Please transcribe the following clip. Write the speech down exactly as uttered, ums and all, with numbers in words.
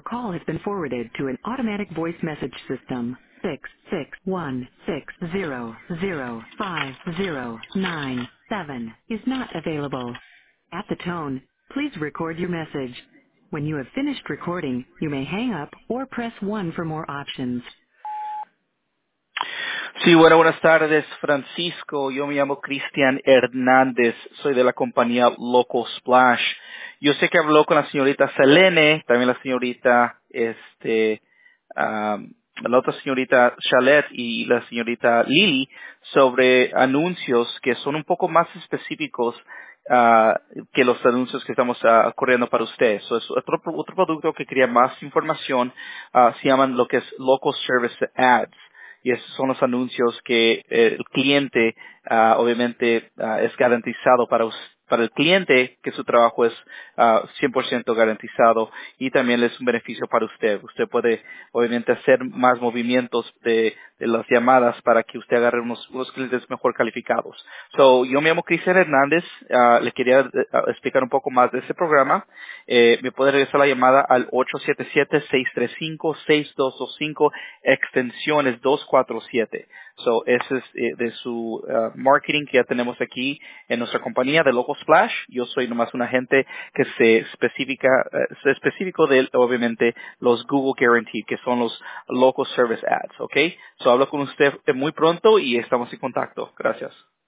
Your call has been forwarded to an automatic voice message system. Six six one six zero zero five zero nine seven is not available. At the tone, please record your message. When you have finished recording, you may hang up or press one for more options. Sí, bueno, buenas tardes, Francisco. Yo me llamo Cristian Hernández. Soy de la compañía Local Splash. Yo sé que habló con la señorita Selene, también la señorita, este, am, la otra señorita Chalet y la señorita Lily sobre anuncios que son un poco más específicos ah, que los anuncios que estamos ah, corriendo para ustedes. So, es otro, otro producto que quería más información, ah, se llaman lo que es Local Service Ads. Y esos son los anuncios que eh, el cliente, ah, obviamente, ah, es garantizado para us- para el cliente que su trabajo es ah, cien por ciento garantizado y también es un beneficio para usted. Usted puede, obviamente, hacer más movimientos de, de las llamadas para que usted agarre unos, unos clientes mejor calificados. So, yo me llamo Cristian Hernández. ah, le quería eh, ah, explicar un poco más de ese programa. Eh, me puede regresar la llamada al ocho siete siete, seis tres cinco, seis dos dos cinco, extensiones dos cuatro siete. So, ese es eh, de su ah, marketing que ya tenemos aquí en nuestra compañía de Local Splash. Yo soy nomás un agente que se especifica, eh, se específico de, obviamente, los Google Guaranteed, que son los Local Service Ads, ¿ok? So, hablo con usted eh, muy pronto y estamos en contacto. Gracias.